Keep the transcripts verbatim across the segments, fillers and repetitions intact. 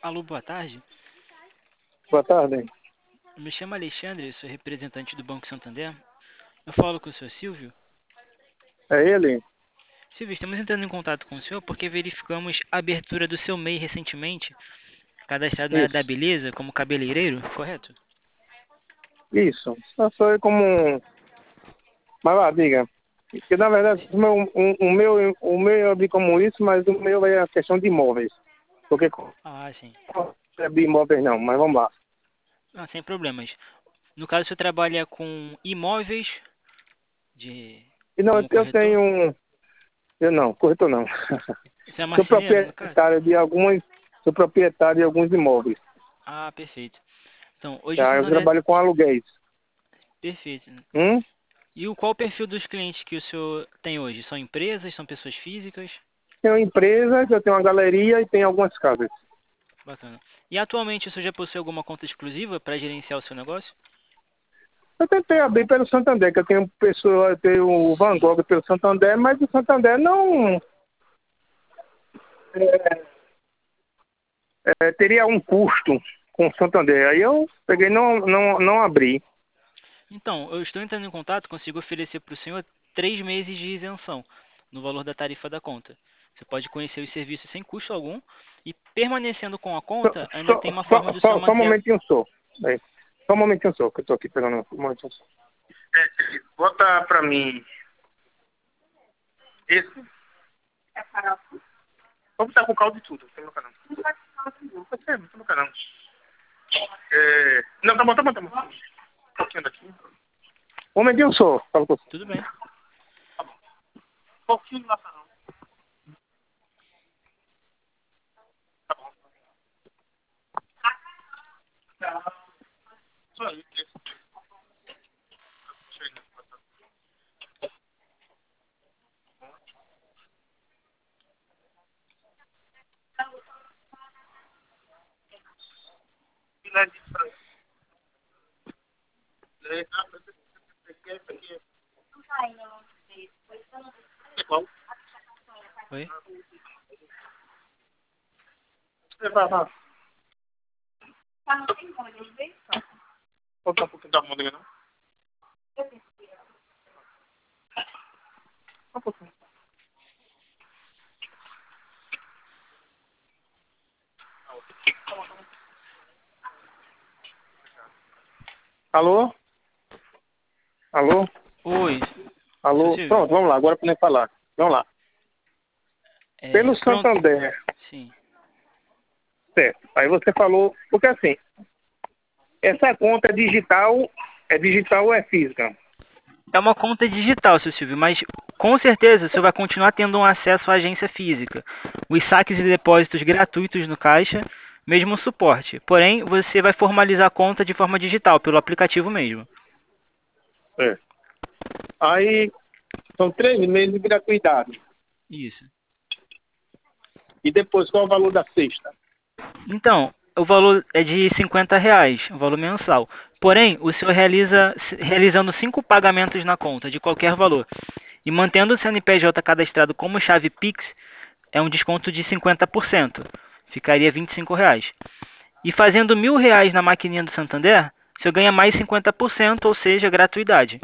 Alô, boa tarde. Boa tarde. Me chamo Alexandre, sou representante do Banco Santander. Eu falo com o senhor Silvio. É ele? Silvio, estamos entrando em contato com o senhor porque verificamos a abertura do seu M E I recentemente, cadastrado na área da Isso. beleza como cabeleireiro, correto? Isso. Só foi como um... Mas lá, diga. Que na verdade o meu, um- o meu, o meu eu vi como isso, mas o meu é a questão de imóveis. Porque Ah, sim. não é de imóveis não, mas vamos lá. Não, sem problemas. No caso, o senhor trabalha com imóveis de E não, como eu corretor? tenho um. Eu não, corretor não. Você é Sou marceneiro, no caso? proprietário de alguns. Sou proprietário de alguns imóveis. Ah, perfeito. Então, hoje o Tá? Eu Santander... trabalho com aluguéis. Perfeito. Hum? E o, qual o perfil dos clientes que o senhor tem hoje? São empresas, são pessoas físicas? Tenho empresas, eu tenho uma galeria e tenho algumas casas. Bacana. E atualmente o senhor já possui alguma conta exclusiva para gerenciar o seu negócio? Eu tentei abrir pelo Santander, que eu tenho pessoa, eu tenho o Van Sim. Gogh pelo Santander, mas o Santander não é, é, teria um custo com o Santander. Aí eu peguei e não, não, não abri. Então, eu estou entrando em contato, consigo oferecer para o senhor três meses de isenção no valor da tarifa da conta. Você pode conhecer os serviços sem custo algum e permanecendo com a Só, conta, ainda só, tem uma forma só, de o senhor só, só um manter. momentinho só. É, só um momentinho só, que eu estou aqui pegando um momentinho só. É, bota pra mim esse. Vamos botar com caldo e tudo, não tem boca não. Não vai com caldo não. Pode ser, não tem boca não. É, não, tá bom, tá bom, tá bom. Um pouquinho daqui. Um momentinho só, fala com você. Tudo bem. Um pouquinho de macarrão. Tá bom. Só aí. Filé de frango. É, ah, esse aqui é esse aqui. É qual? Oi? É, vai, vai. Botar um pouquinho da almôndega, não? Só um pouquinho. Alô? Alô? Oi, seu Alô? Silvio. Pronto, vamos lá, agora podemos falar. Vamos lá. É, Pelo pronto. Santander, Sim. certo. Aí você falou, porque assim, essa conta é digital, é digital ou é física? É uma conta digital, seu Silvio, mas com certeza você vai continuar tendo um acesso à agência física. Os saques e depósitos gratuitos no caixa, mesmo suporte. Porém, você vai formalizar a conta de forma digital, pelo aplicativo mesmo. É. Aí são três meses de gratuidade. Isso. E depois, qual é o valor da sexta? Então, o valor é de cinquenta reais, o valor mensal. Porém, o senhor realiza realizando cinco pagamentos na conta, de qualquer valor. E mantendo o C N P J cadastrado como chave Pix, é um desconto de cinquenta por cento. Ficaria vinte e cinco reais. E fazendo mil reais na maquininha do Santander, você ganha mais cinquenta por cento, ou seja, gratuidade.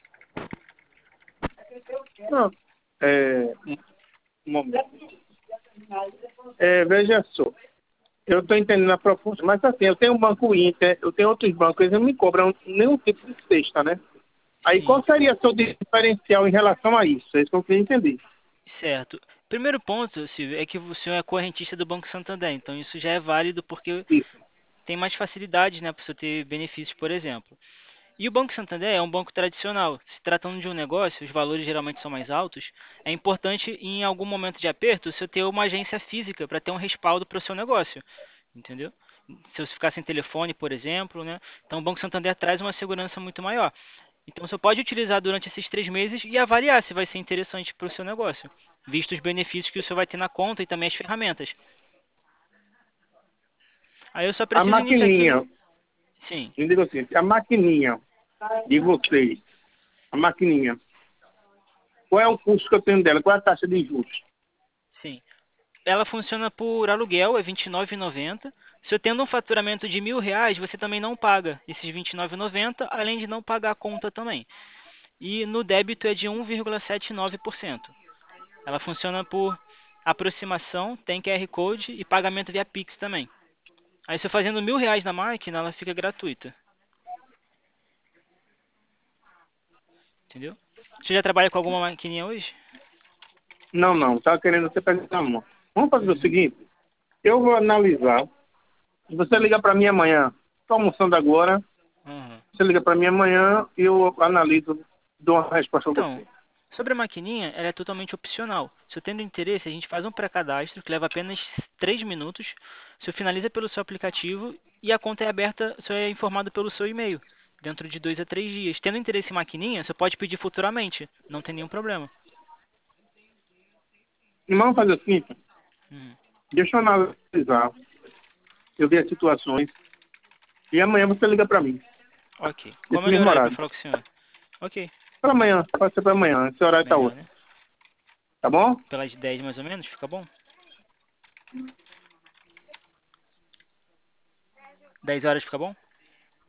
Não. É, um momento. É, veja só. Eu estou entendendo a proposta, mas assim, eu tenho um banco Inter, eu tenho outros bancos, eles não me cobram nenhum tipo de cesta, né? Aí Sim, qual seria o seu diferencial em relação a isso? É isso que eu queria entender. certo. Primeiro ponto, Silvio, é que o senhor é correntista do Banco Santander, então isso já é válido porque Isso. tem mais facilidades, né, para você ter benefícios, por exemplo. E o Banco Santander é um banco tradicional. Se tratando de um negócio, os valores geralmente são mais altos. É importante, em algum momento de aperto, você ter uma agência física para ter um respaldo para o seu negócio. Entendeu? Se você ficar sem telefone, por exemplo, né? Então o Banco Santander traz uma segurança muito maior. Então você pode utilizar durante esses três meses e avaliar se vai ser interessante para o seu negócio, visto os benefícios que o senhor vai ter na conta e também as ferramentas. Aí eu só A preciso iniciar maquininha, aqui. Sim, eu digo assim, a maquininha de vocês, a maquininha, qual é o custo que eu tenho dela? Qual é a taxa de juros? sim. ela funciona por aluguel, é vinte e nove e noventa. Se eu tendo um faturamento de mil reais, você também não paga esses vinte e nove e noventa, além de não pagar a conta também. E no débito é de um vírgula setenta e nove por cento. Ela funciona por aproximação, tem Q R Code e pagamento via Pix também. Aí se eu fazendo mil reais na máquina, ela fica gratuita. Entendeu? Você já trabalha com alguma maquininha hoje? Não, não, tá querendo você pegar na mão. Vamos fazer o Uhum. seguinte, eu vou analisar. Você liga para mim amanhã. Estou almoçando agora. Uhum. Você liga para mim amanhã e eu analiso, dou uma resposta a Então, você. sobre a maquininha, ela é totalmente opcional. Se eu tendo interesse, a gente faz um pré-cadastro que leva apenas três minutos. Você finaliza pelo seu aplicativo e a conta é aberta, você é informado pelo seu e-mail, dentro de dois a três dias. Tendo interesse em maquininha, você pode pedir futuramente, não tem nenhum problema. E vamos fazer o seguinte, Uhum. deixa eu analisar, eu ver as situações e amanhã você liga para mim, Ok. Qual é nesse o melhor mesmo horário para horário. falar com o senhor? Ok. Para amanhã, pode ser para amanhã, esse horário está Melhor, ótimo. né? Tá bom? Pelas dez mais ou menos, fica bom? Dez horas fica bom?